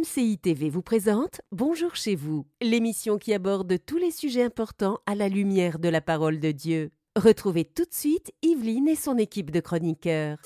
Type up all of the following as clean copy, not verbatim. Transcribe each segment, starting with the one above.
MCI TV vous présente Bonjour chez vous, l'émission qui aborde tous les sujets importants à la lumière de la parole de Dieu. Retrouvez tout de suite Yveline et son équipe de chroniqueurs.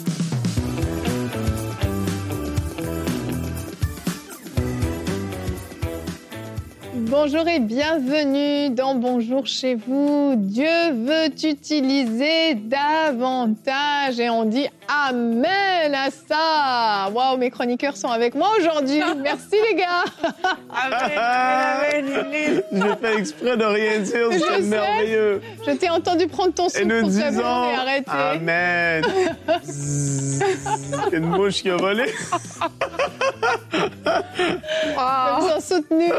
Bonjour et bienvenue dans Bonjour chez vous. Dieu veut t'utiliser davantage et on dit Amen à ça. Waouh, mes chroniqueurs sont avec moi aujourd'hui. Merci les gars. Amen, Yveline. J'ai fait exprès de rien dire, c'est merveilleux. Je t'ai entendu prendre ton souffle pour te demander arrêter. Amen. Une mouche qui a volé. Ils sont soutenus.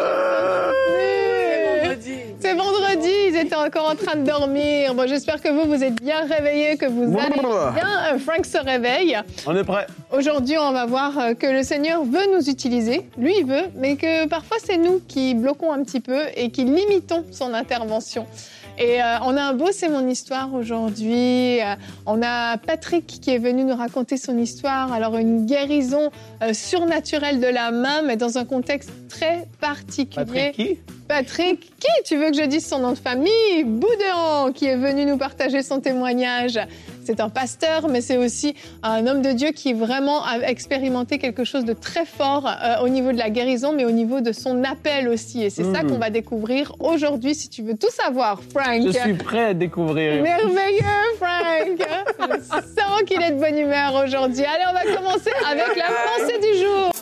C'est vendredi, ils étaient encore en train de dormir. Bon, j'espère que vous êtes bien réveillés, que vous allez bien. Frank se réveille. On est prêt. Aujourd'hui, on va voir que le Seigneur veut nous utiliser. Lui, il veut, mais que parfois, c'est nous qui bloquons un petit peu et qui limitons son intervention. Et on a un beau C'est mon histoire aujourd'hui. On a Patrick qui est venu nous raconter son histoire. Alors, une guérison surnaturelle de la main, mais dans un contexte très particulier. Patrick qui? Patrick qui? Tu veux que je dise son nom de famille? Boudéan, qui est venu nous partager son témoignage. C'est un pasteur, mais c'est aussi un homme de Dieu qui vraiment a expérimenté quelque chose de très fort au niveau de la guérison, mais au niveau de son appel aussi. Et c'est ça qu'on va découvrir aujourd'hui, si tu veux tout savoir, Frank. Je suis prêt à découvrir. Merveilleux, Frank. Je sens qu'il est de bonne humeur aujourd'hui. Allez, on va commencer avec la pensée du jour.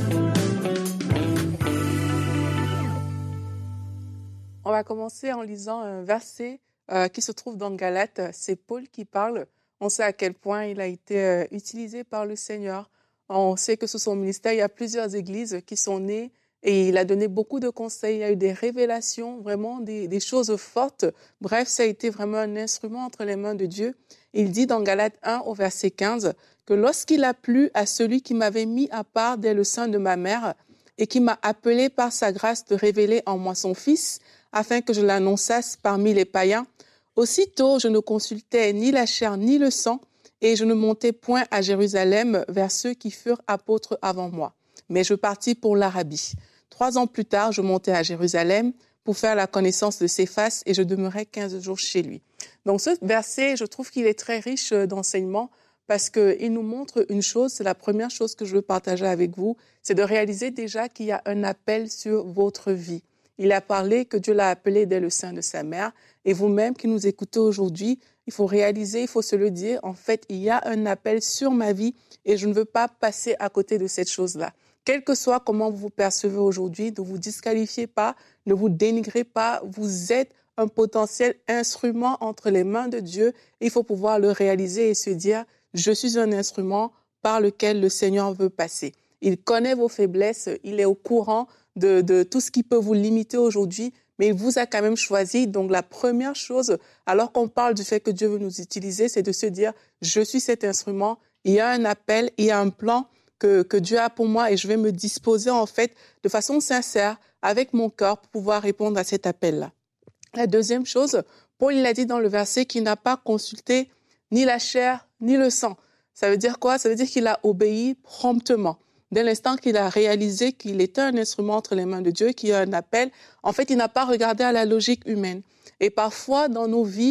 On va commencer en lisant un verset qui se trouve dans Galates. C'est Paul qui parle. On sait à quel point il a été utilisé par le Seigneur. On sait que sous son ministère, il y a plusieurs églises qui sont nées et il a donné beaucoup de conseils. Il y a eu des révélations, vraiment des choses fortes. Bref, ça a été vraiment un instrument entre les mains de Dieu. Il dit dans Galates 1 au verset 15 que lorsqu'il a plu à celui qui m'avait mis à part dès le sein de ma mère et qui m'a appelé par sa grâce de révéler en moi son Fils, afin que je l'annonçasse parmi les païens. Aussitôt, je ne consultais ni la chair ni le sang, et je ne montais point à Jérusalem vers ceux qui furent apôtres avant moi. Mais je partis pour l'Arabie. 3 ans plus tard, je montai à Jérusalem pour faire la connaissance de Céphas, et je demeurai 15 jours chez lui. Donc ce verset, je trouve qu'il est très riche d'enseignements, parce qu'il nous montre une chose, c'est la première chose que je veux partager avec vous, c'est de réaliser déjà qu'il y a un appel sur votre vie. Il a parlé que Dieu l'a appelé dès le sein de sa mère. Et vous-même qui nous écoutez aujourd'hui, il faut réaliser, il faut se le dire, en fait, il y a un appel sur ma vie et je ne veux pas passer à côté de cette chose-là. Quel que soit comment vous vous percevez aujourd'hui, ne vous disqualifiez pas, ne vous dénigrez pas, vous êtes un potentiel instrument entre les mains de Dieu. Il faut pouvoir le réaliser et se dire, je suis un instrument par lequel le Seigneur veut passer. Il connaît vos faiblesses, il est au courant de tout ce qui peut vous limiter aujourd'hui, mais il vous a quand même choisi. Donc la première chose, alors qu'on parle du fait que Dieu veut nous utiliser, c'est de se dire, je suis cet instrument, il y a un appel, il y a un plan que Dieu a pour moi et je vais me disposer en fait de façon sincère, avec mon cœur, pour pouvoir répondre à cet appel-là. La deuxième chose, Paul il a dit dans le verset qu'il n'a pas consulté ni la chair ni le sang. Ça veut dire quoi? Ça veut dire qu'il a obéi promptement. Dès l'instant qu'il a réalisé qu'il était un instrument entre les mains de Dieu, qu'il y a un appel, en fait, il n'a pas regardé à la logique humaine. Et parfois, dans nos vies,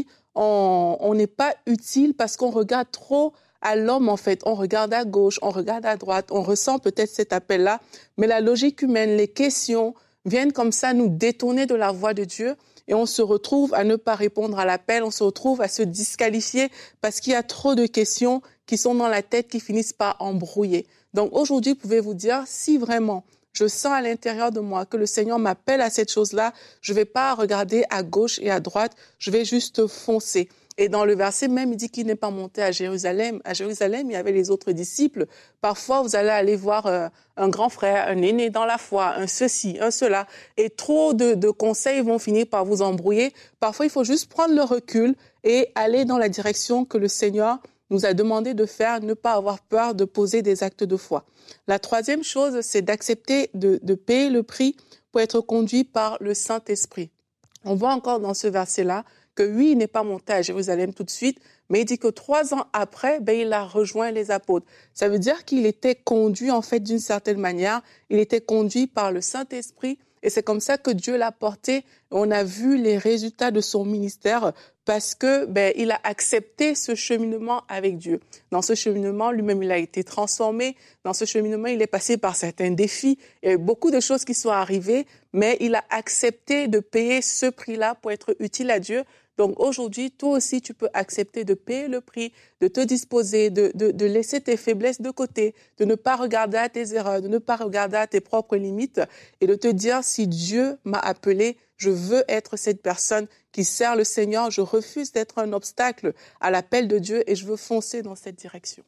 on n'est pas utile parce qu'on regarde trop à l'homme, en fait. On regarde à gauche, on regarde à droite, on ressent peut-être cet appel-là, mais la logique humaine, les questions viennent comme ça nous détourner de la voie de Dieu et on se retrouve à ne pas répondre à l'appel, on se retrouve à se disqualifier parce qu'il y a trop de questions qui sont dans la tête qui finissent par embrouiller. Donc aujourd'hui, vous pouvez vous dire, si vraiment je sens à l'intérieur de moi que le Seigneur m'appelle à cette chose-là, je ne vais pas regarder à gauche et à droite, je vais juste foncer. Et dans le verset même, il dit qu'il n'est pas monté à Jérusalem. À Jérusalem, il y avait les autres disciples. Parfois, vous allez aller voir un grand frère, un aîné dans la foi, un ceci, un cela. Et trop de conseils vont finir par vous embrouiller. Parfois, il faut juste prendre le recul et aller dans la direction que le Seigneur nous a demandé de faire, ne pas avoir peur de poser des actes de foi. La troisième chose, c'est d'accepter de payer le prix pour être conduit par le Saint-Esprit. On voit encore dans ce verset-là que oui, il n'est pas monté à Jérusalem tout de suite, Mais il dit que 3 ans après, il a rejoint les apôtres. Ça veut dire qu'il était conduit, en fait, d'une certaine manière. Il était conduit par le Saint-Esprit. Et c'est comme ça que Dieu l'a porté. On a vu les résultats de son ministère parce que il a accepté ce cheminement avec Dieu. Dans ce cheminement, lui-même, il a été transformé. Dans ce cheminement, il est passé par certains défis. Il y a eu beaucoup de choses qui sont arrivées, mais il a accepté de payer ce prix-là pour être utile à Dieu. Donc aujourd'hui, toi aussi, tu peux accepter de payer le prix, de te disposer, de laisser tes faiblesses de côté, de ne pas regarder à tes erreurs, de ne pas regarder à tes propres limites et de te dire, si Dieu m'a appelé, je veux être cette personne qui sert le Seigneur. Je refuse d'être un obstacle à l'appel de Dieu et je veux foncer dans cette direction.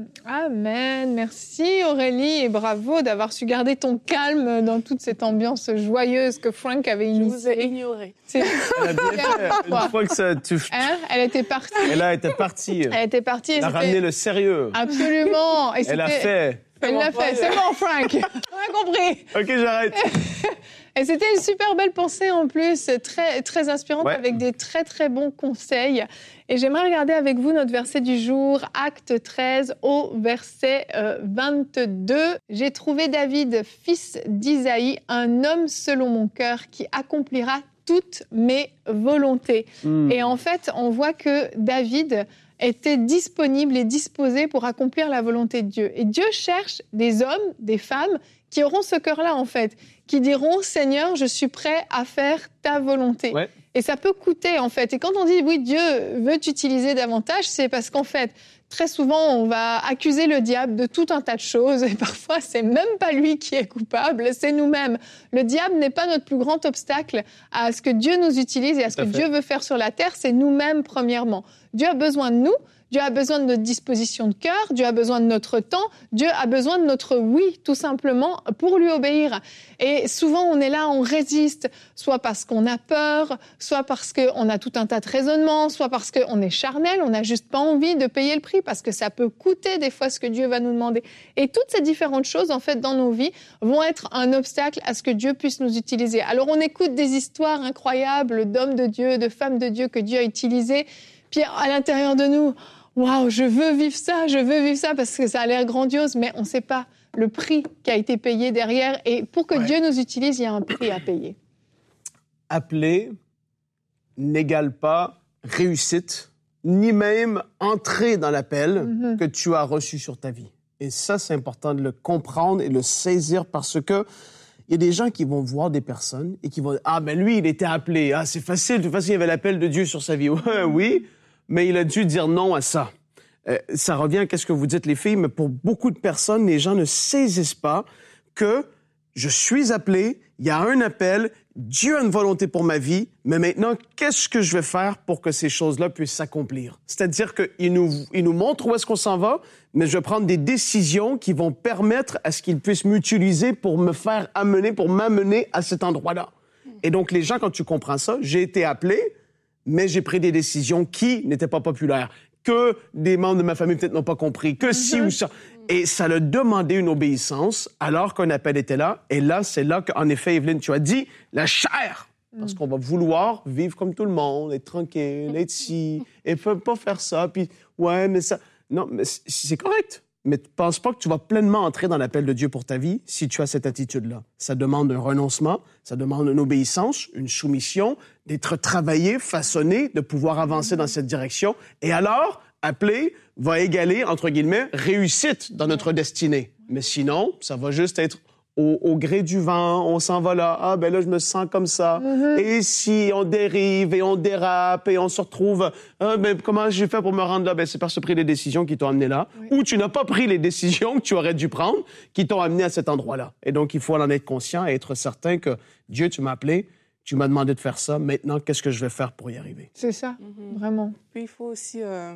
Amen. Merci Aurélie et bravo d'avoir su garder ton calme dans toute cette ambiance joyeuse que Frank avait initiée. Je vous ai ignoré. Elle a bien fait. Une fois que ça... Elle était partie. Elle était partie. Elle était partie. Elle a ramené le sérieux. Absolument. Et elle a fait. Elle l'a fait. C'est bon, Frank. On a compris. OK, j'arrête. Et c'était une super belle pensée en plus, très, très inspirante, avec des très, très bons conseils. Et j'aimerais regarder avec vous notre verset du jour, Acte 13, au verset 22. « J'ai trouvé David, fils d'Isaïe, un homme selon mon cœur, qui accomplira toutes mes volontés. » Et en fait, on voit que David était disponible et disposé pour accomplir la volonté de Dieu. Et Dieu cherche des hommes, des femmes qui auront ce cœur-là, en fait, qui diront « Seigneur, je suis prêt à faire ta volonté ». Et ça peut coûter, en fait. Et quand on dit « Oui, Dieu veut t'utiliser davantage », c'est parce qu'en fait, très souvent, on va accuser le diable de tout un tas de choses. Et parfois, c'est même pas lui qui est coupable, c'est nous-mêmes. Le diable n'est pas notre plus grand obstacle à ce que Dieu nous utilise et à ce que Dieu veut faire sur la terre. C'est nous-mêmes, premièrement. Dieu a besoin de nous. Dieu a besoin de notre disposition de cœur, Dieu a besoin de notre temps, Dieu a besoin de notre oui, tout simplement, pour lui obéir. Et souvent, on est là, on résiste, soit parce qu'on a peur, soit parce qu'on a tout un tas de raisonnements, soit parce qu'on est charnel, on n'a juste pas envie de payer le prix, parce que ça peut coûter des fois ce que Dieu va nous demander. Et toutes ces différentes choses, en fait, dans nos vies, vont être un obstacle à ce que Dieu puisse nous utiliser. Alors, on écoute des histoires incroyables d'hommes de Dieu, de femmes de Dieu que Dieu a utilisées, puis à l'intérieur de nous, waouh, je veux vivre ça parce que ça a l'air grandiose, mais on ne sait pas le prix qui a été payé derrière. Et pour que Dieu nous utilise, il y a un prix à payer. Appeler n'égale pas réussite, ni même entrer dans l'appel que tu as reçu sur ta vie. Et ça, c'est important de le comprendre et le saisir parce que il y a des gens qui vont voir des personnes et qui vont dire « Ah, ben lui, il était appelé. Ah, c'est facile. De toute façon, il y avait l'appel de Dieu sur sa vie. » Oui, mais il a dû dire non à ça. Ça revient à ce que vous dites, les filles, mais pour beaucoup de personnes, les gens ne saisissent pas que je suis appelé, il y a un appel, Dieu a une volonté pour ma vie, mais maintenant, qu'est-ce que je vais faire pour que ces choses-là puissent s'accomplir? C'est-à-dire qu'il nous montre où est-ce qu'on s'en va, mais je vais prendre des décisions qui vont permettre à ce qu'il puisse m'utiliser pour me faire amener, pour m'amener à cet endroit-là. Et donc, les gens, quand tu comprends ça, j'ai été appelé, mais j'ai pris des décisions qui n'étaient pas populaires, que des membres de ma famille peut-être n'ont pas compris, que ci ou ça. Et ça a demandé une obéissance alors qu'un appel était là. Et là, c'est là qu'en effet, Evelyne, tu as dit, la chair. Parce qu'on va vouloir vivre comme tout le monde, être tranquille, être ci, et pas faire ça. Puis, ouais, mais ça... Non, mais c'est correct. Mais ne pense pas que tu vas pleinement entrer dans l'appel de Dieu pour ta vie si tu as cette attitude-là. Ça demande un renoncement, ça demande une obéissance, une soumission, d'être travaillé, façonné, de pouvoir avancer dans cette direction. Et alors, appeler va égaler, entre guillemets, réussite dans notre destinée. Mais sinon, ça va juste être au gré du vent, on s'en va là, ah ben là je me sens comme ça, et si on dérive et on dérape et on se retrouve, ah ben comment j'ai fait pour me rendre là, ben c'est parce que tu as pris les décisions qui t'ont amené là, ou tu n'as pas pris les décisions que tu aurais dû prendre qui t'ont amené à cet endroit-là. Et donc il faut en être conscient et être certain que Dieu, tu m'as appelé, tu m'as demandé de faire ça, maintenant qu'est-ce que je vais faire pour y arriver? C'est ça, vraiment. Puis il faut aussi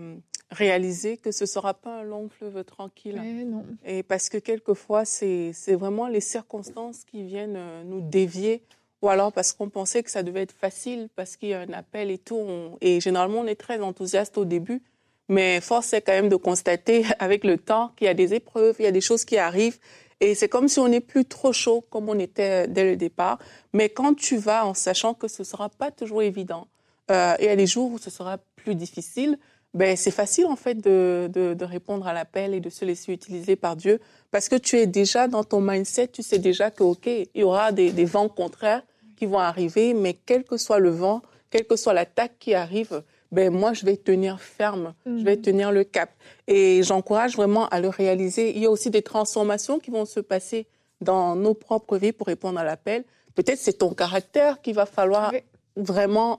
réaliser que ce ne sera pas un long fleuve tranquille. Non. Et parce que quelquefois, c'est vraiment les circonstances qui viennent nous dévier, ou alors parce qu'on pensait que ça devait être facile, parce qu'il y a un appel et tout. Et généralement, on est très enthousiaste au début, mais force est quand même de constater avec le temps qu'il y a des épreuves, il y a des choses qui arrivent, et c'est comme si on n'est plus trop chaud comme on était dès le départ. Mais quand tu vas en sachant que ce ne sera pas toujours évident, il y a des jours où ce sera plus difficile, c'est facile en fait de répondre à l'appel et de se laisser utiliser par Dieu parce que tu es déjà dans ton mindset, tu sais déjà que il y aura des vents contraires qui vont arriver, mais quel que soit le vent, quelle que soit l'attaque qui arrive, moi je vais tenir ferme, je vais tenir le cap. Et j'encourage vraiment à le réaliser. Il y a aussi des transformations qui vont se passer dans nos propres vies pour répondre à l'appel. Peut-être c'est ton caractère qu'il va falloir vraiment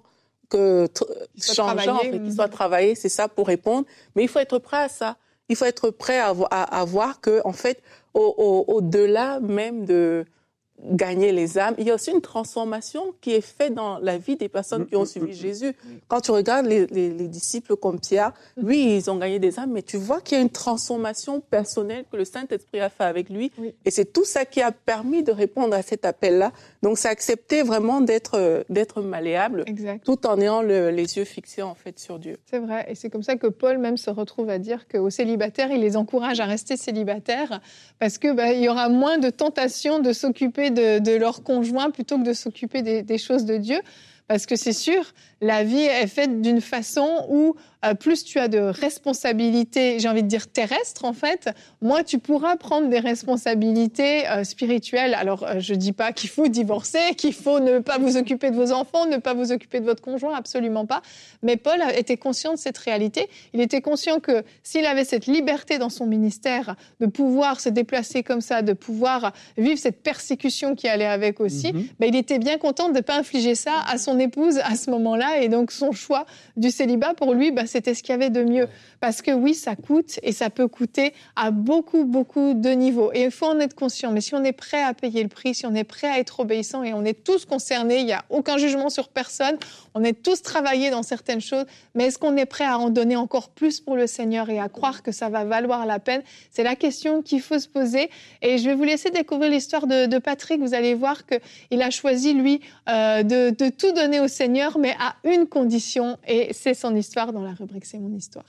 changer, en fait, qu'il soit travaillé, c'est ça, pour répondre. Mais il faut être prêt à ça. Il faut être prêt à voir que, en fait, au-delà même de gagner les âmes, il y a aussi une transformation qui est faite dans la vie des personnes qui ont suivi Jésus. Quand tu regardes les disciples comme Pierre, oui, ils ont gagné des âmes, mais tu vois qu'il y a une transformation personnelle que le Saint-Esprit a fait avec lui. Oui. Et c'est tout ça qui a permis de répondre à cet appel-là. Donc, c'est accepter vraiment d'être malléable, exact, tout en ayant les yeux fixés, en fait, sur Dieu. C'est vrai. Et c'est comme ça que Paul même se retrouve à dire qu'aux célibataires, il les encourage à rester célibataires parce que il y aura moins de tentation de s'occuper de leur conjoint plutôt que de s'occuper des choses de Dieu. Parce que c'est sûr, la vie est faite d'une façon où plus tu as de responsabilités, j'ai envie de dire terrestres en fait, moins tu pourras prendre des responsabilités spirituelles. Alors, je dis pas qu'il faut divorcer, qu'il faut ne pas vous occuper de vos enfants, ne pas vous occuper de votre conjoint, absolument pas. Mais Paul était conscient de cette réalité. Il était conscient que s'il avait cette liberté dans son ministère de pouvoir se déplacer comme ça, de pouvoir vivre cette persécution qui allait avec aussi, il était bien content de ne pas infliger ça à son épouse à ce moment-là. Et donc, son choix du célibat, pour lui, c'était ce qu'il y avait de mieux. Parce que oui, ça coûte et ça peut coûter à beaucoup, beaucoup de niveaux. Et il faut en être conscient. Mais si on est prêt à payer le prix, si on est prêt à être obéissant, et on est tous concernés, il n'y a aucun jugement sur personne, on est tous travaillés dans certaines choses, mais est-ce qu'on est prêt à en donner encore plus pour le Seigneur et à croire que ça va valoir la peine? C'est la question qu'il faut se poser. Et je vais vous laisser découvrir l'histoire de Patrick. Vous allez voir qu'il a choisi, lui, de tout donner au Seigneur, mais à une condition, et c'est son histoire dans la rubrique C'est mon histoire.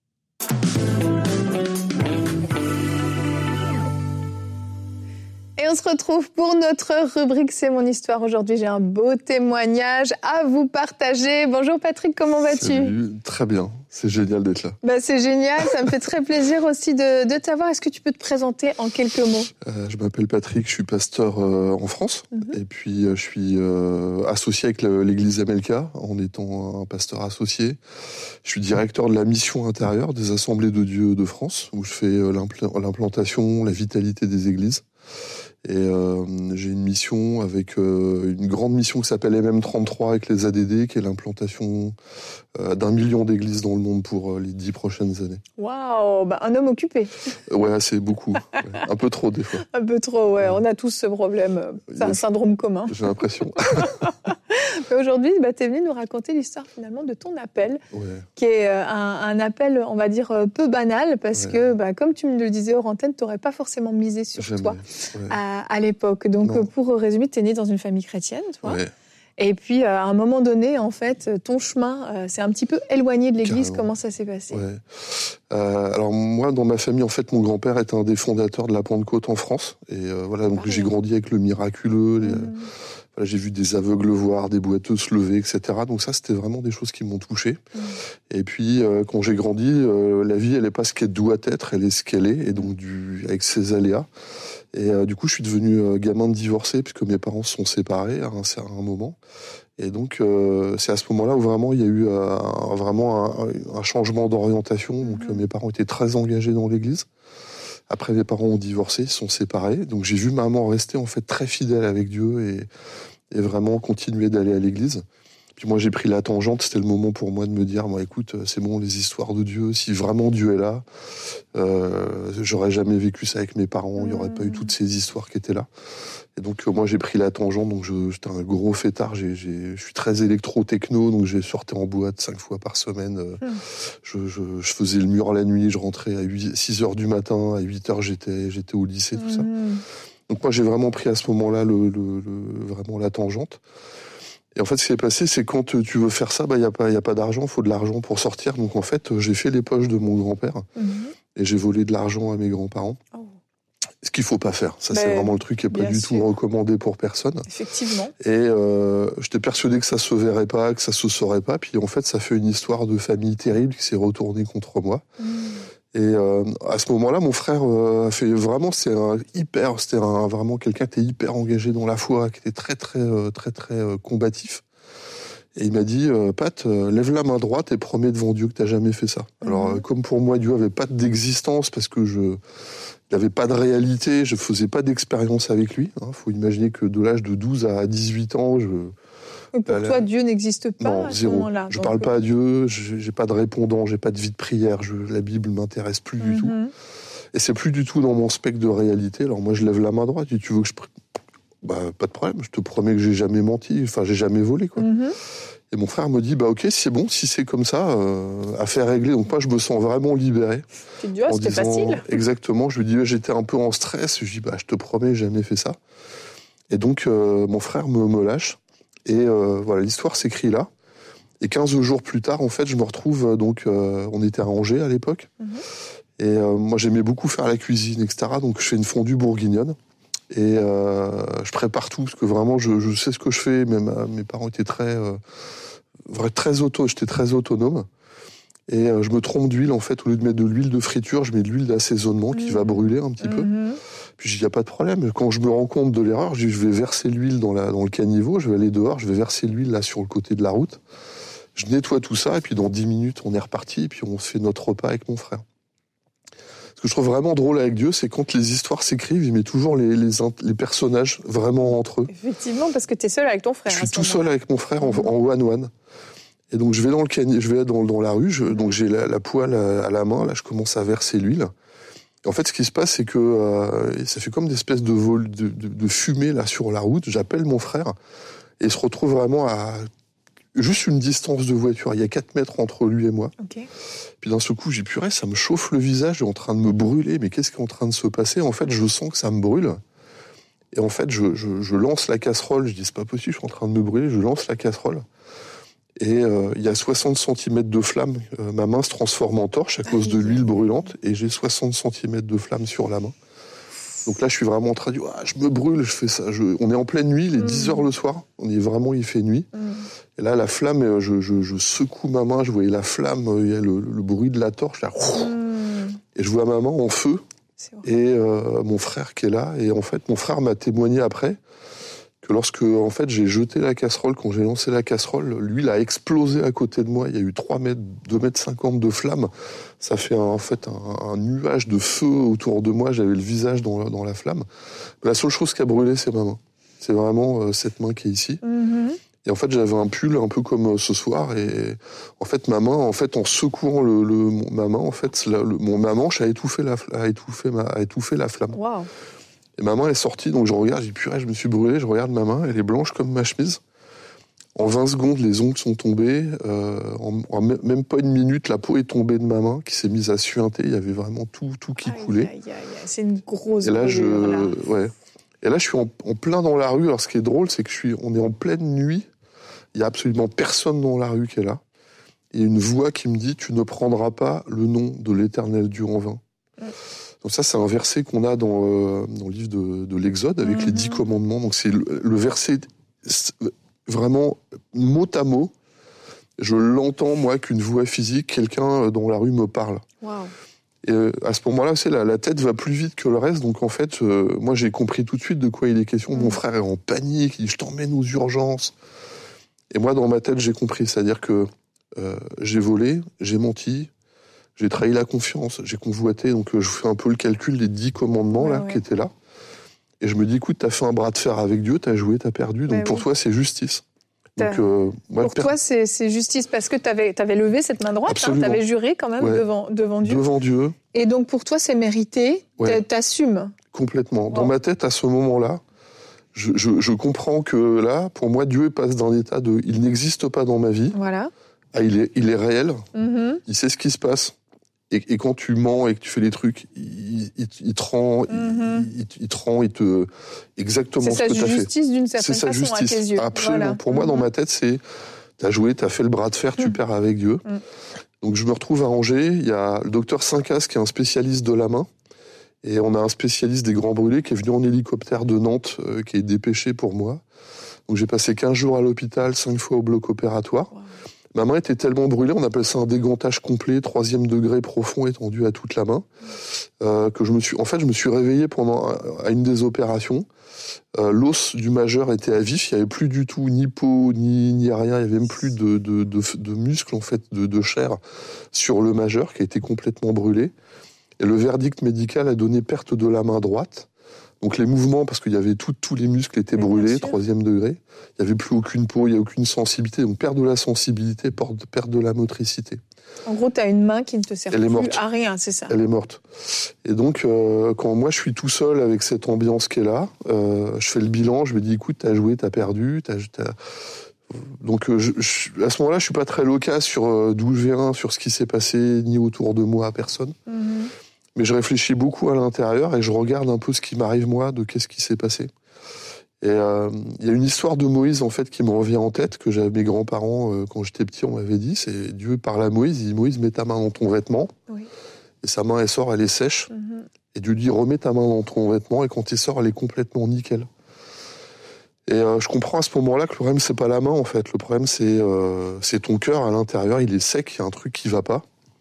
Et on se retrouve pour notre rubrique C'est mon histoire. Aujourd'hui, j'ai un beau témoignage à vous partager. Bonjour Patrick, comment vas-tu ? Salut, très bien. C'est génial d'être là. C'est génial, ça me fait très plaisir aussi de t'avoir. Est-ce que tu peux te présenter en quelques mots ? Je m'appelle Patrick, je suis pasteur en France. Et puis, je suis associé avec l'église Amelka en étant un pasteur associé. Je suis directeur de la mission intérieure des Assemblées de Dieu de France, où je fais l'implantation, la vitalité des églises. Et j'ai une mission avec une grande mission qui s'appelle MM33 avec les ADD, qui est l'implantation d'1 million d'églises dans le monde pour les 10 prochaines années. Waouh, un homme occupé. Ouais, c'est beaucoup. Ouais. Un peu trop des fois. Un peu trop, ouais. On a tous ce problème. C'est un syndrome commun. J'ai l'impression. Mais aujourd'hui, tu es venu nous raconter l'histoire finalement de ton appel, qui est un appel, on va dire, peu banal, parce que, comme tu me le disais hors antenne, tu n'aurais pas forcément misé sur toi à l'époque. Donc, pour résumer, tu es né dans une famille chrétienne, toi. Ouais. Et puis, à un moment donné, en fait, ton chemin s'est un petit peu éloigné de l'église. Carrément. Comment ça s'est passé ? Alors, moi, dans ma famille, en fait, mon grand-père était un des fondateurs de la Pentecôte en France. Et donc j'ai grandi avec le miraculeux, j'ai vu des aveugles voir, des boiteux se lever, etc. Donc ça, c'était vraiment des choses qui m'ont touché. Et puis, quand j'ai grandi, la vie, elle n'est pas ce qu'elle doit être, elle est ce qu'elle est, et donc avec ses aléas. Et du coup, je suis devenu gamin de divorcé, puisque mes parents se sont séparés à un moment. Et donc, c'est à ce moment-là où vraiment il y a eu un changement d'orientation. Donc, mes parents étaient très engagés dans l'église. Après, mes parents ont divorcé, ils se sont séparés. Donc, j'ai vu maman rester en fait très fidèle avec Dieu et vraiment continuer d'aller à l'église. Puis moi, j'ai pris la tangente. C'était le moment pour moi de me dire, écoute, c'est bon, les histoires de Dieu. Si vraiment Dieu est là, j'aurais jamais vécu ça avec mes parents. Il n'y aurait pas eu toutes ces histoires qui étaient là. Et donc, moi, j'ai pris la tangente. Donc, j'étais un gros fêtard. Je suis très électro-techno. Donc, j'ai sorti en boîte 5 fois par semaine. Je faisais le mur la nuit. Je rentrais à 6 heures du matin. À 8 heures, j'étais au lycée, tout ça. Donc, moi, j'ai vraiment pris à ce moment-là vraiment la tangente. Et en fait, ce qui s'est passé, c'est quand tu veux faire ça, y a pas d'argent, il faut de l'argent pour sortir. Donc en fait, j'ai fait les poches de mon grand-père et j'ai volé de l'argent à mes grands-parents. Ce qu'il faut pas faire. Ça, c'est vraiment le truc qui est pas du tout recommandé pour personne. Effectivement. Et j'étais persuadé que ça se verrait pas, que ça se saurait pas. Puis en fait, ça fait une histoire de famille terrible qui s'est retournée contre moi. Et à ce moment-là, mon frère a fait vraiment, c'était vraiment quelqu'un qui était hyper engagé dans la foi, qui était très combatif. Et il m'a dit, Pat, lève la main droite et promets devant Dieu que t'as jamais fait ça. Alors, comme pour moi, Dieu avait pas d'existence parce que il n'avait pas de réalité, je faisais pas d'expérience avec lui. Faut imaginer que de l'âge de 12 à 18 ans, pour toi, Dieu n'existe pas non, à ce zéro. moment-là. Je parle pas à Dieu, j'ai pas de répondant, j'ai pas de vie de prière, la Bible m'intéresse plus du tout. Et c'est plus du tout dans mon spectre de réalité. Alors moi, je lève la main droite, et tu veux que je... Bah, pas de problème, je te promets que j'ai jamais menti, enfin, j'ai jamais volé, quoi. Et mon frère me dit, bah ok, c'est bon, si c'est comme ça, affaire réglée. Donc moi, je me sens vraiment libéré. Tu te dis, c'était facile. Exactement, je lui dis, j'étais un peu en stress, je lui dis, bah je te promets, j'ai jamais fait ça. Et donc, mon frère me lâche. Et voilà, l'histoire s'écrit là. Et 15 jours plus tard, en fait, je me retrouve, on était à Angers à l'époque. Et moi, j'aimais beaucoup faire la cuisine, etc. Donc, je fais une fondue bourguignonne. Et je prépare tout, parce que vraiment, je sais ce que je fais. Même mes parents étaient j'étais très autonome. Et je me trompe d'huile, en fait. Au lieu de mettre de l'huile de friture, je mets de l'huile d'assaisonnement qui va brûler un petit peu. Puis je dis, il n'y a pas de problème. Quand je me rends compte de l'erreur, je dis, je vais verser l'huile dans le caniveau, je vais aller dehors, je vais verser l'huile là sur le côté de la route. Je nettoie tout ça, et puis dans 10 minutes, on est reparti, et puis on se fait notre repas avec mon frère. Ce que je trouve vraiment drôle avec Dieu, c'est quand les histoires s'écrivent, il met toujours les personnages vraiment entre eux. Effectivement, parce que tu es seul avec ton frère. Je suis tout seul avec mon frère en one-one. Et donc je vais dans la rue, donc j'ai la poêle à la main, là je commence à verser l'huile. Et en fait, ce qui se passe, c'est que ça fait comme des espèces de fumée là sur la route. J'appelle mon frère et il se retrouve vraiment à juste une distance de voiture. Il y a 4 mètres entre lui et moi. Puis d'un seul coup, j'ai purée, ça me chauffe le visage, est en train de me brûler. Mais qu'est-ce qui est en train de se passer? En fait, je sens que ça me brûle. Et en fait, je lance la casserole. Je dis, c'est pas possible, je suis en train de me brûler. Je lance la casserole. Et il y a 60 cm de flamme. Ma main se transforme en torche à cause de l'huile brûlante. Et j'ai 60 cm de flamme sur la main. Donc là, je suis vraiment en train de dire, je me brûle, je fais ça. On est en pleine nuit, il est 10h le soir. Il fait nuit. Et là, la flamme, je secoue ma main, je voyais la flamme, il y a le bruit de la torche. Là, et je vois ma main en feu. Et mon frère qui est là. Et en fait, mon frère m'a témoigné après que lorsque en fait, j'ai jeté la casserole, quand j'ai lancé la casserole, l'huile a explosé à côté de moi. Il y a eu 2,50 mètres de flamme. Ça fait un nuage de feu autour de moi. J'avais le visage dans la flamme. La seule chose qui a brûlé, c'est ma main. C'est vraiment cette main qui est ici. Et en fait, j'avais un pull un peu comme ce soir. Et en fait, ma main, en secouant ma main, ma manche a étouffé la flamme. Wow. Et ma main est sortie, donc je regarde, je dis purée, je me suis brûlé, je regarde ma main, elle est blanche comme ma chemise. En 20 secondes, les ongles sont tombés. En même pas une minute, la peau est tombée de ma main, qui s'est mise à suinter. Il y avait vraiment tout qui coulait. C'est une grosse brûlure. Et là, je suis en plein dans la rue. Alors, ce qui est drôle, c'est que on est en pleine nuit. Il y a absolument personne dans la rue qui est là. Il y a une voix qui me dit, tu ne prendras pas le nom de l'Éternel Dieu en vain. Donc ça, c'est un verset qu'on a dans le livre de l'Exode, avec les 10 commandements. Donc c'est le verset vraiment mot à mot. Je l'entends, moi, qu'une voix physique, quelqu'un dans la rue me parle. Wow. Et à ce moment-là, la tête va plus vite que le reste. Donc en fait, moi, j'ai compris tout de suite de quoi il est question. Mon frère est en panique, il dit, je t'emmène aux urgences. Et moi, dans ma tête, j'ai compris. C'est-à-dire que j'ai volé, j'ai menti, j'ai trahi la confiance, j'ai convoité, donc je fais un peu le calcul des 10 commandements qui étaient là. Et je me dis, écoute, t'as fait un bras de fer avec Dieu, t'as joué, t'as perdu, donc pour toi, c'est justice. Donc, pour toi, c'est justice, parce que t'avais levé cette main droite, t'avais juré quand même devant Dieu. Devant Dieu. Et donc pour toi, c'est mérité, t'assumes. Complètement. Dans ma tête, à ce moment-là, je comprends que là, pour moi, Dieu passe d'un état de « il n'existe pas dans ma vie » à « il est réel, il sait ce qui se passe ». Et quand tu mens et que tu fais des trucs, il te rend, exactement ce que tu as fait. C'est sa justice d'une certaine façon à tes yeux. Absolument. Voilà. Pour moi, dans ma tête, c'est, t'as joué, t'as fait le bras de fer, tu perds avec Dieu. Donc je me retrouve à Angers, il y a le docteur Sincas qui est un spécialiste de la main. Et on a un spécialiste des grands brûlés qui est venu en hélicoptère de Nantes, qui est dépêché pour moi. Donc j'ai passé 15 jours à l'hôpital, 5 fois au bloc opératoire. Wow. Ma main était tellement brûlée, on appelle ça un dégantage complet, 3e degré profond étendu à toute la main, que je me suis réveillé à une des opérations. L'os du majeur était à vif, il n'y avait plus du tout ni peau, ni rien, il n'y avait même plus de muscles, en fait, de chair sur le majeur qui a été complètement brûlé. Et le verdict médical a donné perte de la main droite. Donc les mouvements, parce qu'il y avait tous les muscles étaient brûlés, 3e degré. Il n'y avait plus aucune peau, il n'y a aucune sensibilité. Donc perte de la sensibilité, perte de la motricité. En gros, tu as une main qui ne te sert plus à rien, c'est ça? Elle est morte. Et donc, quand moi je suis tout seul avec cette ambiance qui est là, je fais le bilan, je me dis, écoute, t'as joué, t'as perdu, Donc à ce moment-là, je suis pas très loquace sur d'où je viens, sur ce qui s'est passé, ni autour de moi, à personne. Mm-hmm. Mais je réfléchis beaucoup à l'intérieur et je regarde un peu ce qui m'arrive moi, de qu'est-ce qui s'est passé. Et il y a une histoire de Moïse en fait qui me revient en tête, que j'avais mes grands-parents quand j'étais petit, on m'avait dit, c'est Dieu parle à Moïse, il dit Moïse, mets ta main dans ton vêtement. Oui. Et sa main elle sort, elle est sèche. Mm-hmm. Et Dieu dit remets ta main dans ton vêtement et quand il sort, elle est complètement nickel. Et je comprends à ce moment-là que le problème c'est pas la main en fait, le problème c'est ton cœur à l'intérieur, il est sec, il y a un truc qui va pas.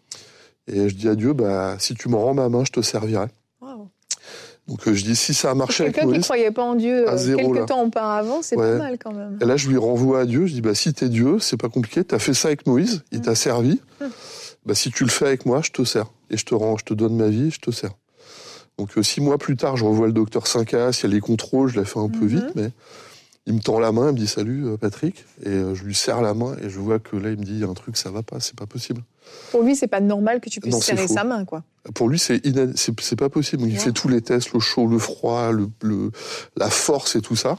Et je dis à Dieu, si tu me rends ma main, je te servirai. Wow. Donc je dis, si ça a marché avec Moïse... Quelqu'un qui ne croyait pas en Dieu quelques temps auparavant, c'est pas mal quand même. Et là, je lui renvoie à Dieu, je dis, si t'es Dieu, c'est pas compliqué, t'as fait ça avec Moïse, il t'a servi, si tu le fais avec moi, je te sers. Et je te donne ma vie, je te sers. Donc 6 mois plus tard, je revois le docteur Sincas, il y a les contrôles, je l'ai fait un peu vite, mais... Il me tend la main, il me dit « Salut Patrick », et je lui serre la main, et je vois que là, il me dit « Il y a un truc, ça va pas, c'est pas possible ». Pour lui, c'est pas normal que tu puisses serrer sa main, quoi. Pour lui, c'est pas possible. Il fait tous les tests, le chaud, le froid, la force et tout ça.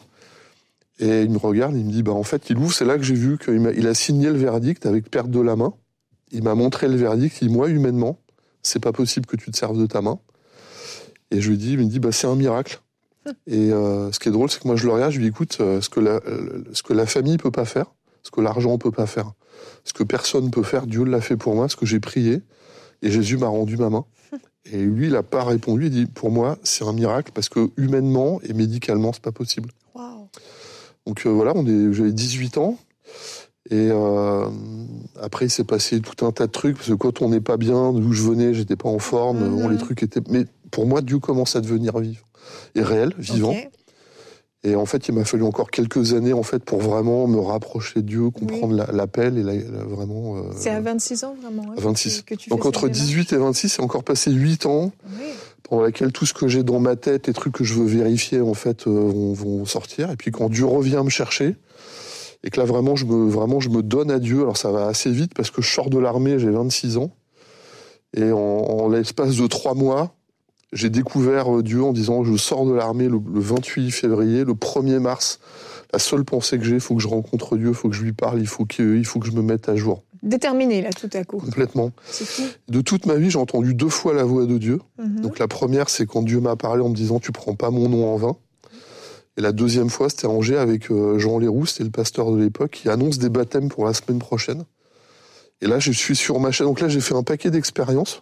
Et il me regarde, il me dit « en fait, il ouvre, c'est là que j'ai vu qu'il a signé le verdict avec perte de la main. Il m'a montré le verdict, il dit « Moi, humainement, c'est pas possible que tu te serves de ta main ». Et je lui dis, il me dit « C'est un miracle ». Et ce qui est drôle, c'est que moi je le regarde, je lui dis écoute, ce que la famille peut pas faire, ce que l'argent peut pas faire, ce que personne peut faire, Dieu l'a fait pour moi, ce que j'ai prié, et Jésus m'a rendu ma main. Et lui, il a pas répondu, il dit pour moi c'est un miracle parce que humainement et médicalement c'est pas possible. Wow. Donc voilà, j'avais 18 ans. Et après il s'est passé tout un tas de trucs parce que quand on n'est pas bien, d'où je venais, j'étais pas en forme, les trucs étaient. Mais pour moi, Dieu commence à devenir vivant et réel, vivant. Okay. Et en fait, il m'a fallu encore quelques années en fait pour vraiment me rapprocher de Dieu, comprendre l'appel et vraiment. C'est à 26 ans vraiment. À 26. Donc entre 18 et 26, c'est encore passé 8 ans. Oui. Pendant laquelle tout ce que j'ai dans ma tête, les trucs que je veux vérifier en fait vont sortir. Et puis quand Dieu revient me chercher. Et que là, vraiment, je me donne à Dieu. Alors, ça va assez vite parce que je sors de l'armée, j'ai 26 ans. Et en l'espace de 3 mois, j'ai découvert Dieu en disant, je sors de l'armée le 28 février, le 1er mars. La seule pensée que j'ai, il faut que je rencontre Dieu, il faut que je lui parle, il faut que je me mette à jour. Déterminé, là, tout à coup. Complètement. C'est fou. De toute ma vie, j'ai entendu 2 fois la voix de Dieu. Mm-hmm. Donc, la première, c'est quand Dieu m'a parlé en me disant, tu prends pas mon nom en vain. Et la deuxième fois, c'était à Angers avec Jean Leroux, c'était le pasteur de l'époque, qui annonce des baptêmes pour la semaine prochaine. Et là, je suis sur ma chaîne. Donc là, j'ai fait un paquet d'expériences,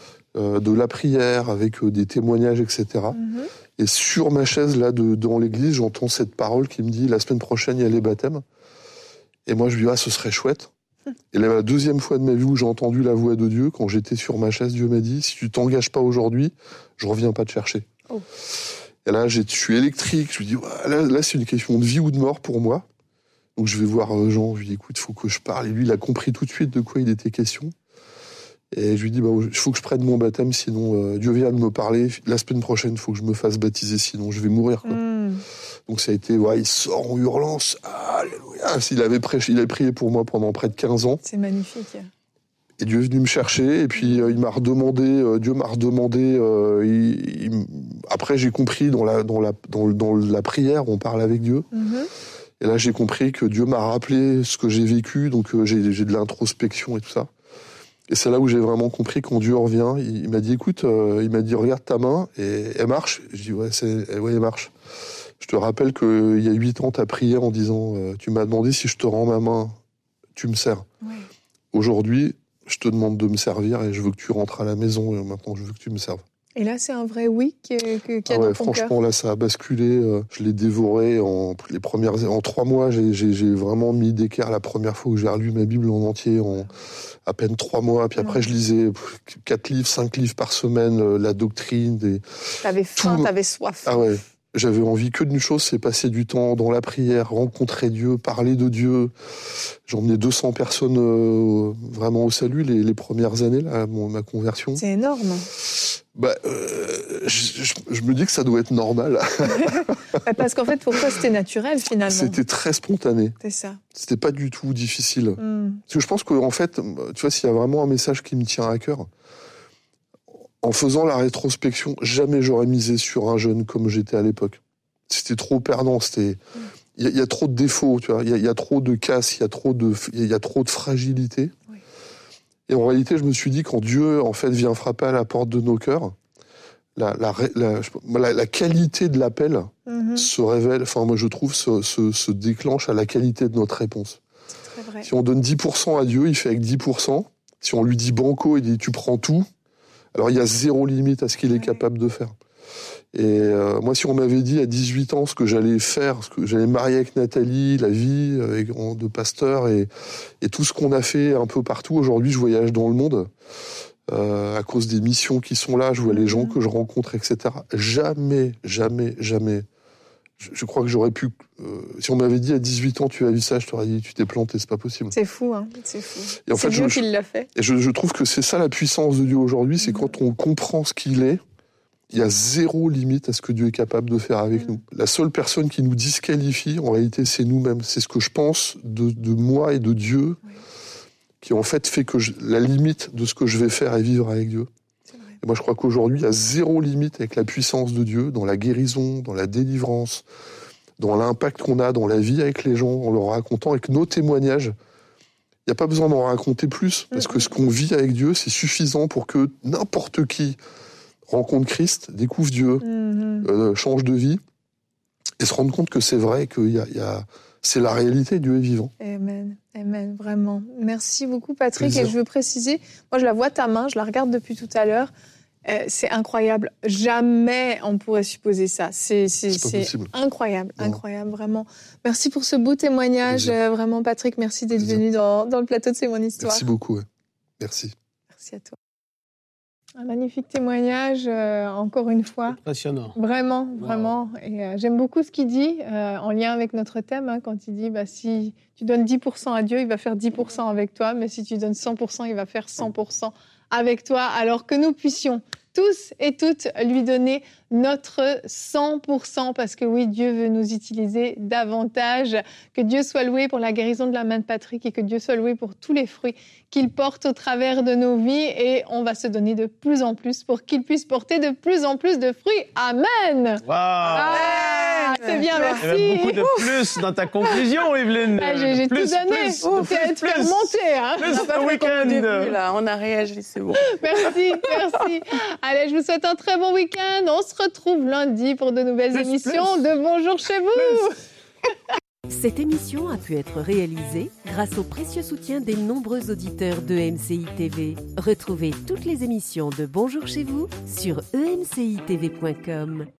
de la prière, avec des témoignages, etc. Mm-hmm. Et sur ma chaise, là, dans l'église, j'entends cette parole qui me dit, la semaine prochaine, il y a les baptêmes. Et moi, je me dis, ce serait chouette. Et là, la deuxième fois de ma vie où j'ai entendu la voix de Dieu, quand j'étais sur ma chaise, Dieu m'a dit, si tu t'engages pas aujourd'hui, je reviens pas te chercher. Oh. Et là, je suis électrique, je me dis, là, c'est une question de vie ou de mort pour moi. Donc je vais voir Jean, je lui dis, écoute, il faut que je parle. Et lui, il a compris tout de suite de quoi il était question. Et je lui dis, il faut que je prenne mon baptême, sinon Dieu vient de me parler. La semaine prochaine, il faut que je me fasse baptiser, sinon je vais mourir, quoi. Donc ça a été, il sort en hurlant, alléluia. Il avait prié pour moi pendant près de 15 ans. C'est magnifique. Et Dieu est venu me chercher, et puis Dieu m'a redemandé. Après, j'ai compris dans la prière, on parle avec Dieu. Mm-hmm. Et là, j'ai compris que Dieu m'a rappelé ce que j'ai vécu, donc j'ai de l'introspection et tout ça. Et c'est là où j'ai vraiment compris quand Dieu revient. Il m'a dit, écoute, regarde ta main, et elle marche. Je dis, elle marche. Je te rappelle qu'il y a 8 ans, tu as prié en disant, tu m'as demandé si je te rends ma main, tu me sers. Ouais. Aujourd'hui, je te demande de me servir et je veux que tu rentres à la maison et maintenant je veux que tu me serves. Et là, c'est un vrai oui qu'il y a dans ton franchement, cœur. là, ça a basculé. Je l'ai dévoré en 3 mois. J'ai vraiment mis d'équerre la première fois où j'ai relu ma Bible en entier en à peine 3 mois. Puis après, je lisais 4 livres, 5 livres par semaine, la doctrine. T'avais faim, t'avais soif. Ah ouais. J'avais envie que d'une chose, c'est passer du temps dans la prière, rencontrer Dieu, parler de Dieu. J'ai emmené 200 personnes vraiment au salut les premières années, là, ma conversion. C'est énorme. Je me dis que ça doit être normal. Parce qu'en fait, pour toi, c'était naturel, finalement. C'était très spontané. C'est ça. C'était pas du tout difficile. Parce que je pense qu'en fait, tu vois, s'il y a vraiment un message qui me tient à cœur, en faisant la rétrospection, jamais j'aurais misé sur un jeune comme j'étais à l'époque. C'était trop perdant. Il y a trop de défauts, tu vois. Il y a trop de casses, il y a trop de fragilité. Oui. Et en réalité, je me suis dit, quand Dieu, en fait, vient frapper à la porte de nos cœurs, la qualité de l'appel se révèle, enfin, moi, je trouve, se déclenche à la qualité de notre réponse. C'est très vrai. Si on donne 10% à Dieu, il fait avec 10%. Si on lui dit banco, il dit tu prends tout. Alors, il y a zéro limite à ce qu'il est capable de faire. Et moi, si on m'avait dit à 18 ans ce que j'allais faire, ce que j'allais marier avec Nathalie, la vie de pasteur et tout ce qu'on a fait un peu partout, aujourd'hui, je voyage dans le monde à cause des missions qui sont là, je vois les gens que je rencontre, etc. Jamais, jamais, jamais. Je crois que j'aurais pu... si on m'avait dit à 18 ans, tu as vu ça, je t'aurais dit, tu t'es planté, c'est pas possible. C'est fou, hein. C'est fou. Et en fait, Dieu qui l'a fait. Et je trouve que c'est ça la puissance de Dieu aujourd'hui, c'est quand on comprend ce qu'il est, il y a zéro limite à ce que Dieu est capable de faire avec nous. La seule personne qui nous disqualifie, en réalité, c'est nous-mêmes. C'est ce que je pense de moi et de Dieu, qui en fait fait que la limite de ce que je vais faire et vivre avec Dieu. Et moi, je crois qu'aujourd'hui, il y a zéro limite avec la puissance de Dieu, dans la guérison, dans la délivrance, dans l'impact qu'on a dans la vie avec les gens, en leur racontant, avec nos témoignages. Il n'y a pas besoin d'en raconter plus, parce que ce qu'on vit avec Dieu, c'est suffisant pour que n'importe qui rencontre Christ, découvre Dieu, change de vie, et se rende compte que c'est vrai, que c'est la réalité, Dieu est vivant. Amen, amen, vraiment. Merci beaucoup, Patrick. Plaisir. Et je veux préciser, moi je la vois ta main, je la regarde depuis tout à l'heure. C'est incroyable. Jamais on pourrait supposer ça. C'est incroyable, incroyable, vraiment. Merci pour ce beau témoignage. Vraiment, Patrick, merci d'être venu dans le plateau de C'est mon histoire. Merci beaucoup. Ouais. Merci. Merci à toi. Un magnifique témoignage, encore une fois. Impressionnant. Vraiment, vraiment. Et j'aime beaucoup ce qu'il dit, en lien avec notre thème, hein, quand il dit si tu donnes 10% à Dieu, il va faire 10% avec toi, mais si tu donnes 100%, il va faire 100% avec toi, alors que nous puissions tous et toutes lui donner notre 100%, parce que oui, Dieu veut nous utiliser davantage. Que Dieu soit loué pour la guérison de la main de Patrick et que Dieu soit loué pour tous les fruits qu'il porte au travers de nos vies, et on va se donner de plus en plus pour qu'il puisse porter de plus en plus de fruits. Amen. Wow. Ah, c'est bien, merci. Il y avait beaucoup de plus dans ta conclusion, Evelyne. J'ai tout donné. Tu fais remonter. Hein. Plus le week-end. On a réagi, c'est bon. Merci, merci. Allez, je vous souhaite un très bon week-end. On se retrouve lundi pour de nouvelles émissions de Bonjour chez vous. Cette émission a pu être réalisée grâce au précieux soutien des nombreux auditeurs de MCI TV. Retrouvez toutes les émissions de Bonjour chez vous sur emcitv.com.